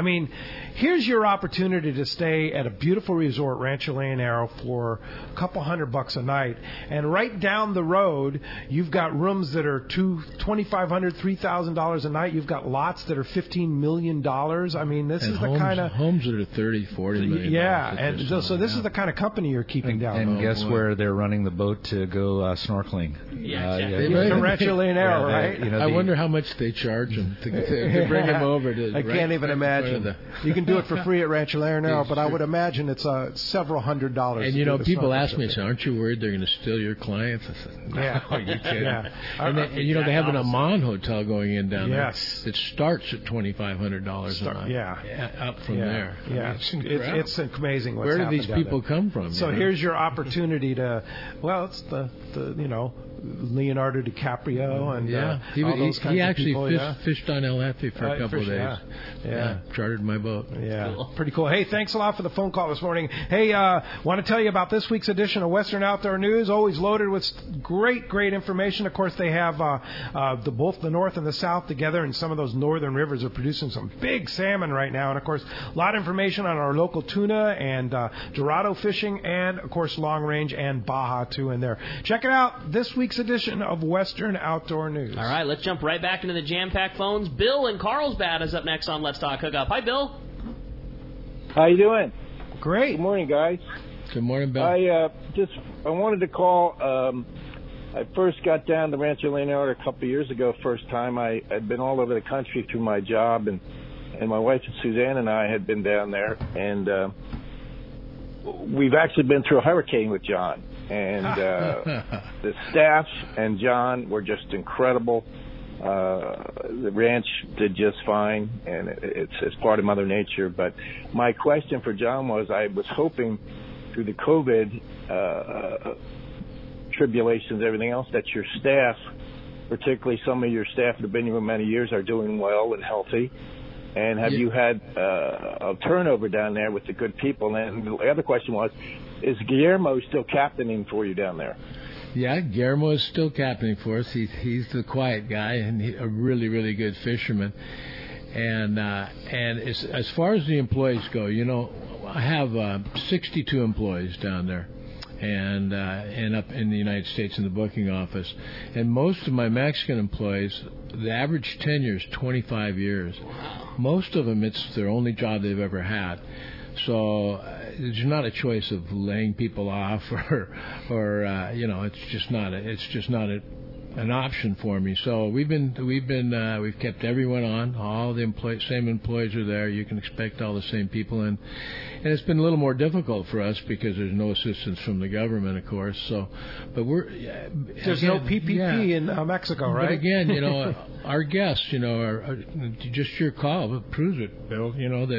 Here's your opportunity to stay at a beautiful resort, Rancho Leonero, for a couple $100 a night, and right down the road, you've got rooms that are $2,500, $3,000 a night. You've got lots that are $15 million. I mean, this is the kind of homes that are $30, $40 million. Yeah, and so this is the kind of company you're keeping down. And guess where they're running the boat to go snorkeling? To Rancho Leonero, right? I wonder how much they charge them to bring them over. I can't even imagine. You can do it for free at Rancho Leonero, but I would imagine it's several $100. And people ask me, "Aren't you worried they're going to steal your clients?" I said, "No, are you kidding?" And they have an Amman hotel going in down there. Yes, it starts at $2,500 a night. Up from there. Yeah, it's amazing. Where do these people come from? So here's your opportunity to. Well, it's the Leonardo DiCaprio and all those kinds he of actually people. fished on El Jefe for a couple of days. Yeah, chartered my boat. Yeah, cool. Pretty cool. Hey, thanks a lot for the phone call this morning. Hey, want to tell you about this week's edition of Western Outdoor News. Always loaded with great information. Of course, they have both the north and the south together, and some of those northern rivers are producing some big salmon right now. And of course, a lot of information on our local tuna and Dorado fishing, and of course, long range and Baja too in there. Check it out. This week's edition of Western Outdoor News. All right, let's jump right back into the jam-packed phones. Bill in Carlsbad is up next on Let's Talk Hookup. Hi, Bill. How you doing? Great. Good morning, guys. Good morning, Bill. I wanted to call. I first got down to Rancho Leonardo a couple of years ago. First time I'd been all over the country through my job, and my wife Suzanne and I had been down there, and we've actually been through a hurricane with John. And the staff and John were just incredible. The ranch did just fine, and it's part of Mother Nature. But my question for John was, I was hoping through the COVID tribulations, everything else, that your staff, particularly some of your staff that have been here many years, are doing well and healthy. And have you had a turnover down there with the good people? And the other question was, is Guillermo still captaining for you down there? Yeah, Guillermo is still captaining for us. He's the quiet guy, and a really good fisherman. And as far as the employees go, I have 62 employees down there, and up in the United States in the booking office. And most of my Mexican employees, the average tenure is 25 years. Most of them, it's their only job they've ever had. So there's not a choice of laying people off or it's just not an option for me. So we've kept everyone on. All the same employees are there. You can expect all the same people, and it's been a little more difficult for us because there's no assistance from the government, of course. So, but there's no PPP in Mexico, right? But again, our guests, just your call proves it, Bill.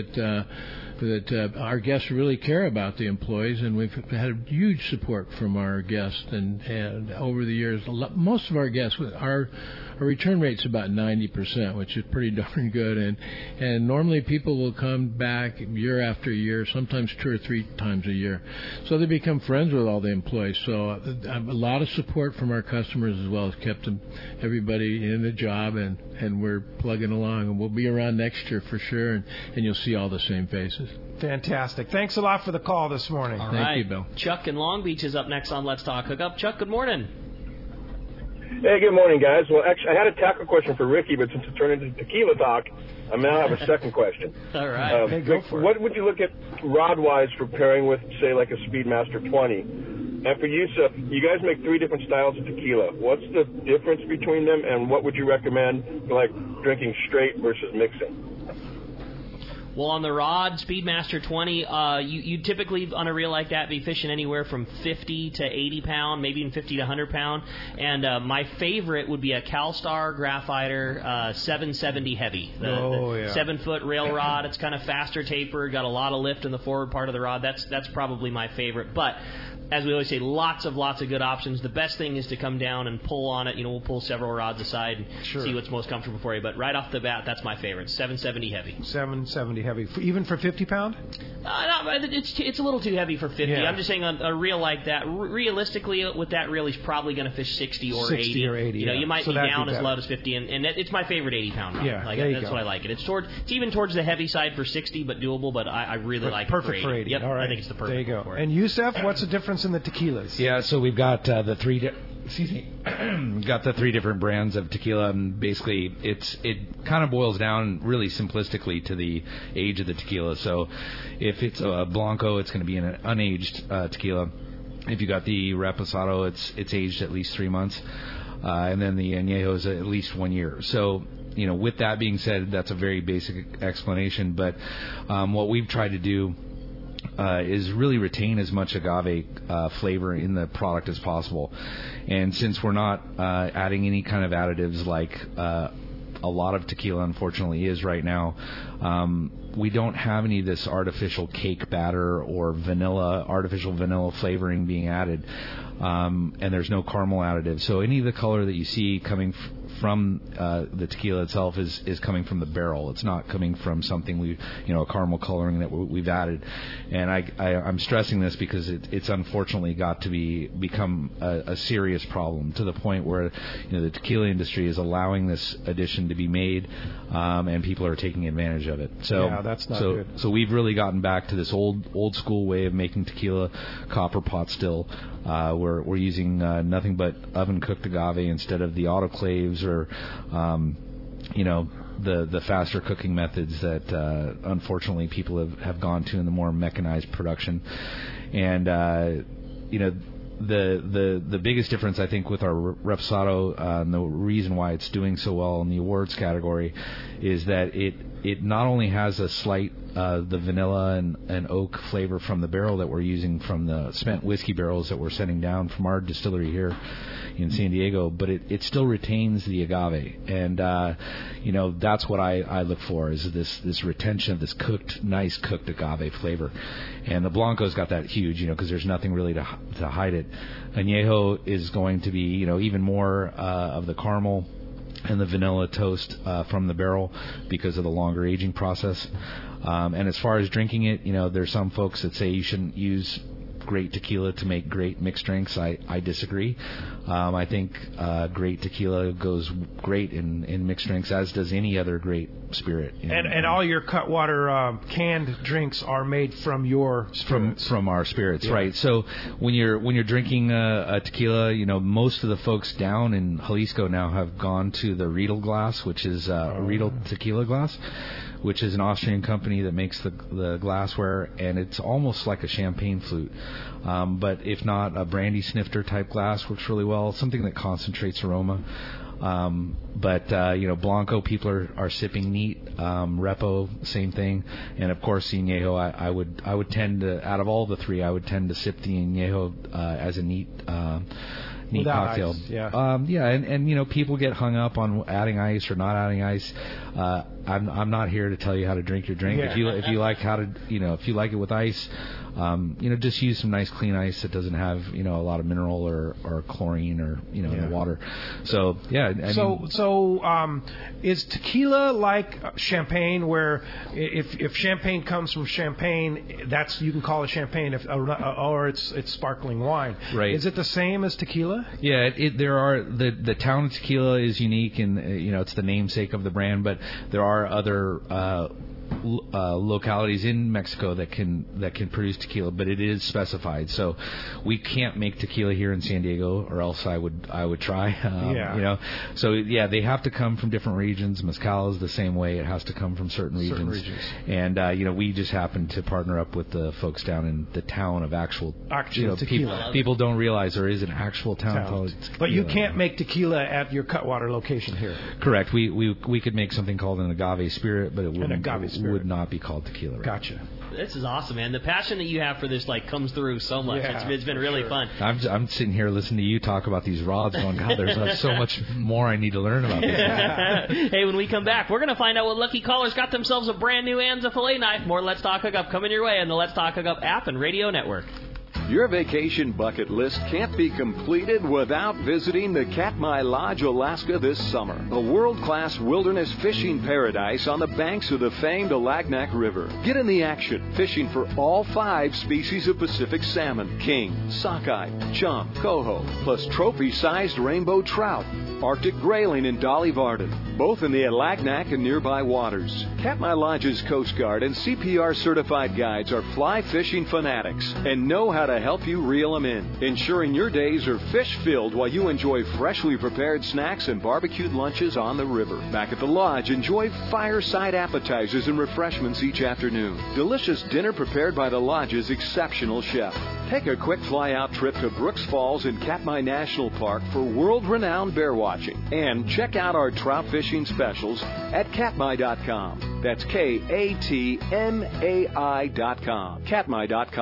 That our guests really care about the employees, and we've had huge support from our guests. And over the years, most of our guests, our return rate's about 90%, which is pretty darn good. And normally people will come back year after year, sometimes 2 or 3 times a year. So they become friends with all the employees. So a lot of support from our customers as well has kept everybody in the job, and we're plugging along. And we'll be around next year for sure, and you'll see all the same faces. Fantastic. Thanks a lot for the call this morning. Thank you, Bill. Chuck in Long Beach is up next on Let's Talk Hookup. Chuck, good morning. Hey, good morning, guys. Well, actually, I had a tackle question for Ricky, but since it turned into tequila talk, I now have a second question. All right. Hey, go for it. What would you look at rod-wise for pairing with, say, like a Speedmaster 20? And for Yusuf, you guys make 3 different styles of tequila. What's the difference between them, and what would you recommend for, like, drinking straight versus mixing? Well, on the rod, Speedmaster 20, you typically, on a reel like that, be fishing anywhere from 50 to 80 pound, maybe even 50 to 100 pound. And my favorite would be a CalStar Graphiter 770 heavy. The 7-foot rail rod. It's kind of faster tapered, got a lot of lift in the forward part of the rod. That's probably my favorite. But as we always say, lots of good options. The best thing is to come down and pull on it. We'll pull several rods aside and see what's most comfortable for you. But right off the bat, that's my favorite, 770 heavy. 770 heavy, even for 50 pound? No, it's a little too heavy for 50. Yeah. I'm just saying on a reel like that, realistically, with that reel, he's probably going to fish 60 or 80. 60 or 80, You might be down as low as 50, and it's my favorite 80-pound rod. Yeah, that's what I like it. It's even towards the heavy side for 60, but doable, but I really like it perfect for 80. Yep, all right. I think it's the perfect There you go. for it. And Yusuf, what's the difference in the tequilas? Yeah, so we've got the 3 we've got the 3 different brands of tequila, and basically it kind of boils down really simplistically to the age of the tequila. So if it's a Blanco, it's going to be an unaged tequila. If you got the Reposado, it's aged at least 3 months, and then the Añejo is at least 1 year. So with that being said, that's a very basic explanation. But what we've tried to do is really retain as much agave flavor in the product as possible. And since we're not adding any kind of additives like a lot of tequila, unfortunately, is right now. We don't have any of this artificial cake batter or artificial vanilla flavoring being added, and there's no caramel additive. So any of the color that you see coming from the tequila itself is coming from the barrel. It's not coming from something a caramel coloring that we've added. And I'm stressing this because it's unfortunately got to become a serious problem, to the point where the tequila industry is allowing this addition to be made, and people are taking advantage of it. So yeah, that's not good. So we've really gotten back to this old school way of making tequila, copper pot still. We're using nothing but oven cooked agave instead of the autoclaves or the faster cooking methods that unfortunately people have gone to in the more mechanized production. And the biggest difference, I think, with our Reposado, and the reason why it's doing so well in the awards category, is that it not only has a slight the vanilla and oak flavor from the barrel that we're using from the spent whiskey barrels that we're sending down from our distillery here in San Diego, but it still retains the agave, and that's what I look for, is this retention of this nice cooked agave flavor. And the Blanco's got that huge, because there's nothing really to hide it. Añejo is going to be even more of the caramel and the vanilla toast from the barrel because of the longer aging process. And as far as drinking it, there's some folks that say you shouldn't use great tequila to make great mixed drinks. I disagree. I think great tequila goes great in mixed drinks, as does any other great spirit. And all your Cutwater canned drinks are made from your spirits. From our spirits, yeah. Right? So when you're drinking a tequila, most of the folks down in Jalisco now have gone to the Riedel glass, which is Riedel tequila glass, which is an Austrian company that makes the glassware, and it's almost like a champagne flute. But if not, a brandy snifter type glass works really well, something that concentrates aroma. But Blanco, people are sipping neat. Repo, same thing. And of course, the Añejo, I would tend to, out of all the three, I would tend to sip the Añejo as a neat without cocktail. Ice, yeah. And people get hung up on adding ice or not adding ice. I'm not here to tell you how to drink your drink. Yeah. If you like if you like it with ice, just use some nice clean ice that doesn't have a lot of mineral or chlorine or in the water. So yeah. Is tequila like champagne, where if champagne comes from Champagne, you can call it champagne, or it's sparkling wine. Right. Is it the same as tequila? Yeah. There are the town of tequila is unique, and it's the namesake of the brand, but there are other localities in Mexico that can produce tequila, but it is specified. So we can't make tequila here in San Diego, or else I would try. So yeah, they have to come from different regions. Mezcal is the same way; it has to come from certain regions. And we just happen to partner up with the folks down in the town of actual tequila. People don't realize there is an actual town called tequila. But you can't make tequila at your Cutwater location here. Correct. We could make something called an agave spirit, but it would not be called tequila. Right? Gotcha. This is awesome, man. The passion that you have for this comes through so much. Yeah, it's been really fun. I'm sitting here listening to you talk about these rods, going, God, there's so much more I need to learn about this. Hey, when we come back, we're going to find out what lucky callers got themselves a brand new Anza fillet knife. More Let's Talk Hookup coming your way on the Let's Talk Hookup app and radio network. Your vacation bucket list can't be completed without visiting the Katmai Lodge, Alaska this summer. A world-class wilderness fishing paradise on the banks of the famed Alagnak River. Get in the action, fishing for all 5 species of Pacific salmon, king, sockeye, chum, coho, plus trophy-sized rainbow trout, Arctic grayling and Dolly Varden, both in the Alagnak and nearby waters. Katmai Lodge's Coast Guard and CPR certified guides are fly fishing fanatics and know how to help you reel them in, ensuring your days are fish-filled while you enjoy freshly prepared snacks and barbecued lunches on the river. Back at the lodge, enjoy fireside appetizers and refreshments each afternoon. Delicious dinner prepared by the lodge's exceptional chef. Take a quick fly-out trip to Brooks Falls in Katmai National Park for world-renowned bear watching. And check out our trout fishing specials at katmai.com. That's Katmai.com. Katmai.com.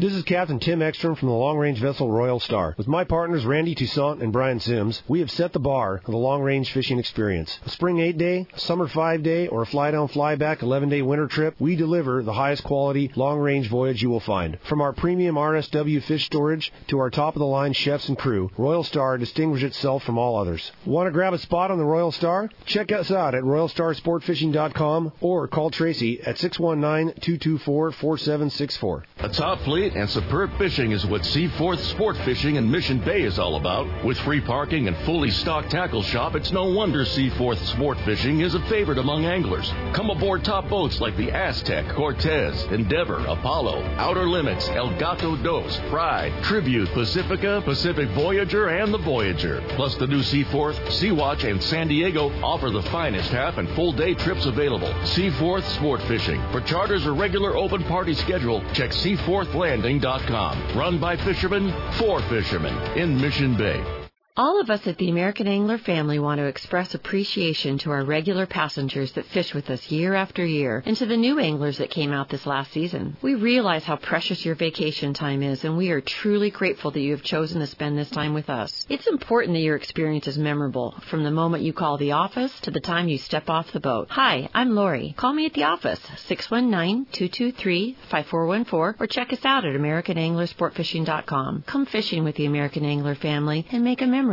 This is Captain Tim Ekstrom from the long-range vessel Royal Star. With my partners Randy Toussaint and Brian Sims, we have set the bar for the long-range fishing experience. A spring 8-day, a summer 5-day, or a fly-down, fly-back 11-day winter trip, we deliver the highest quality long-range voyage you will find. From our premium RSW fish storage to our top-of-the-line chefs and crew, Royal Star distinguishes itself from all others. Want to grab a spot on the Royal Star? Check us out at RoyalStarSportFishing.com or call Tracy at 619-224-4764. A top fleet and superb fishing is what Seaforth Sport Fishing in Mission Bay is all about. With free parking and fully stocked tackle shop, it's no wonder Seaforth Sport Fishing is a favorite among anglers. Come aboard top boats like the Aztec, Cortez, Endeavor, Apollo, Outer Limits, El Gato Dos, Pride, Tribute, Pacifica, Pacific Voyager, and the Voyager. Plus the new Seaforth, Sea-Watch, and San Diego offer the finest half and full day trips available. Seaforth Sport Fishing. For charters or regular open party schedule, check SeaforthLanding.com. Run by fishermen, for fishermen in Mission Bay. All of us at the American Angler family want to express appreciation to our regular passengers that fish with us year after year and to the new anglers that came out this last season. We realize how precious your vacation time is, and we are truly grateful that you have chosen to spend this time with us. It's important that your experience is memorable, from the moment you call the office to the time you step off the boat. Hi, I'm Lori. Call me at the office, 619-223-5414, or check us out at AmericanAnglerSportFishing.com. Come fishing with the American Angler family and make a memory.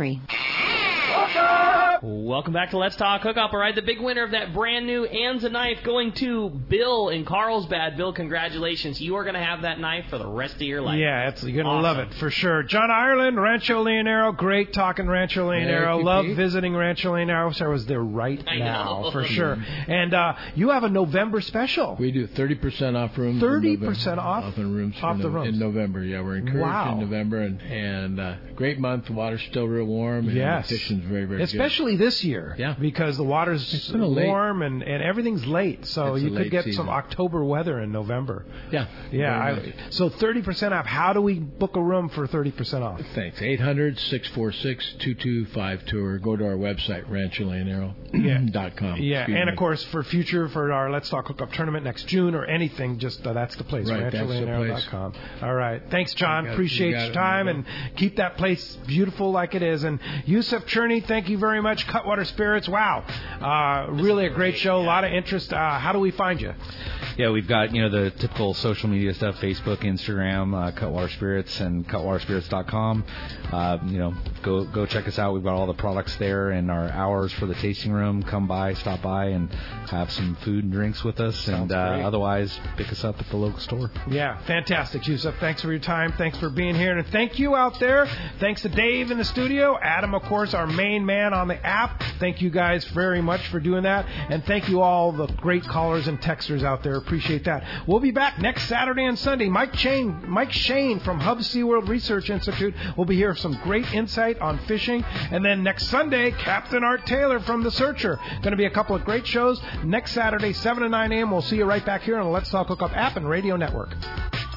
Welcome back to Let's Talk Hookup. All right, the big winner of that brand new Anza knife going to Bill in Carlsbad. Bill, congratulations. You are going to have that knife for the rest of your life. Yeah, you're going to love it for sure. John Ireland, Rancho Leonero. Great talking Rancho Leonero. Love visiting Rancho Leonero. So I was there right now for sure. And you have a November special. We do 30% off rooms. 30% off the rooms in November. Yeah, we're encouraged in November, and great month. The water's still real warm. And the fishing's very, very especially good. This year, because the water's warm and everything's late, so you could get some October weather in November. So 30% off. How do we book a room for 30% off? Thanks. 800-646-2252, or go to our website, rancholeonero.com. And of course for our Let's Talk Hookup tournament next June or anything, just that's the place, rancholeonero.com. All right. Thanks, John. Appreciate your time, and keep that place beautiful like it is. And Yusuf Cherney, thank you very much. Cutwater Spirits, wow. Really a great show, a lot of interest. How do we find you? Yeah, we've got, the typical social media stuff, Facebook, Instagram, Cutwater Spirits, and cutwaterspirits.com. Go check us out. We've got all the products there and our hours for the tasting room. Come by, stop by, and have some food and drinks with us. And otherwise, pick us up at the local store. Yeah, fantastic, Yusuf. Thanks for your time. Thanks for being here. And thank you out there. Thanks to Dave in the studio. Adam, of course, our main man on the app. Thank you guys very much for doing that. And thank you all the great callers and texters out there. Appreciate that. We'll be back next Saturday and Sunday. Mike Shane from Hub SeaWorld Research Institute will be here with some great insight on fishing. And then next Sunday, Captain Art Taylor from The Searcher. Going to be a couple of great shows. Next Saturday, 7 to 9 a.m. We'll see you right back here on the Let's Talk Hookup app and radio network.